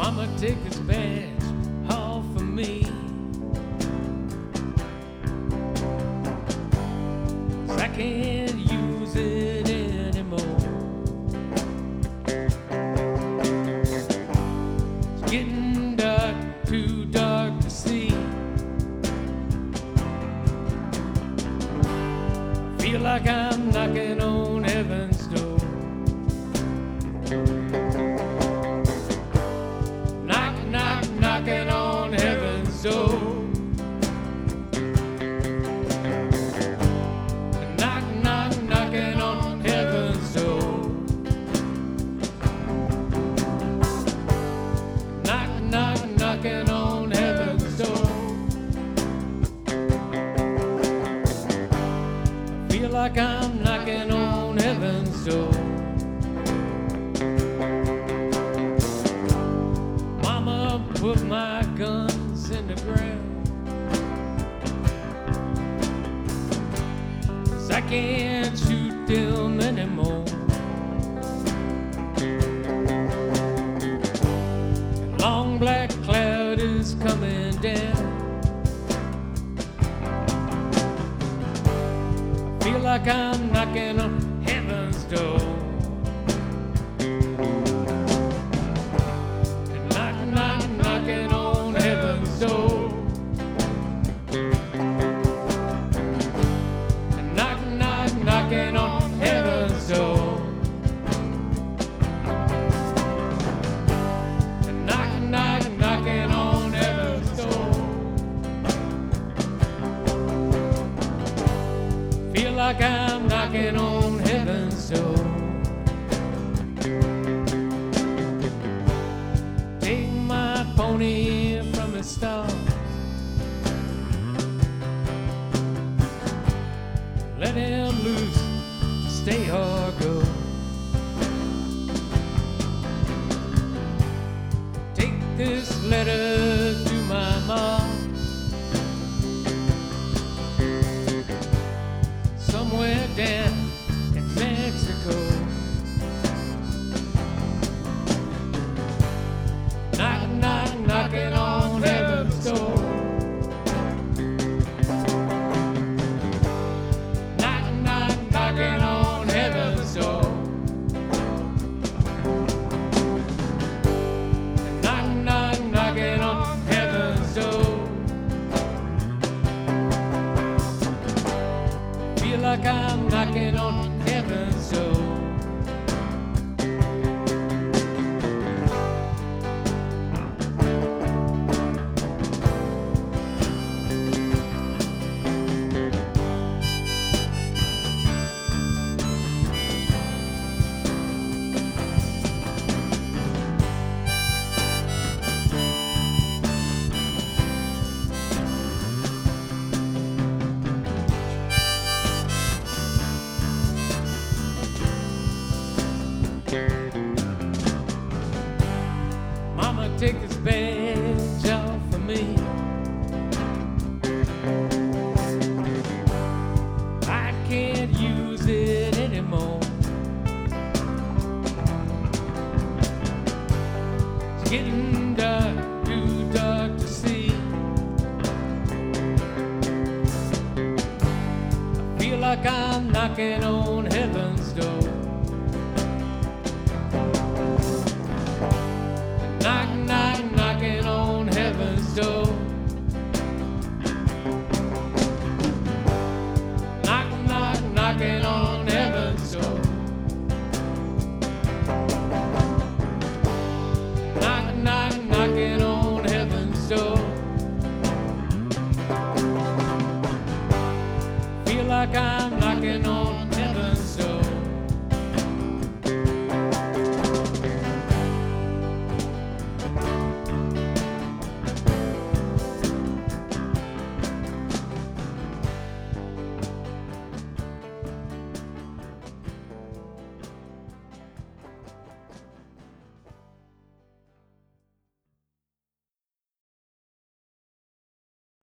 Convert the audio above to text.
Mama, take this badge off of me. 'Cause I can't use it anymore. It's getting dark, too dark to see. I feel like I'm knocking on heaven's door. Knock, knock, knocking on heaven's door. Knock, knock, knocking on heaven's door. Knock, knock, knocking on heaven's door. I feel like I'm knocking on heaven's door. Put my guns in the ground, 'cause I can't shoot them anymore. A long black cloud is coming down. I feel like I'm knocking on heaven's door. Knocking on heaven's door. Knock, knock, knocking on heaven's door. Knock, knock, knocking on heaven's door. Feel like I'm knocking on heaven's door. Pony from the start. Let him loose, stay or go. Take this letter to my mom, somewhere down in Mexico. Knock, knock, knocking on heaven's door. Knock, knock, knocking on heaven's door. Knock, knock, knocking on heaven's door. Feel like I'm knocking on heaven's door. Mama, take this badge off of me. I can't use it anymore. It's getting dark, too dark to see. I feel like I'm knocking on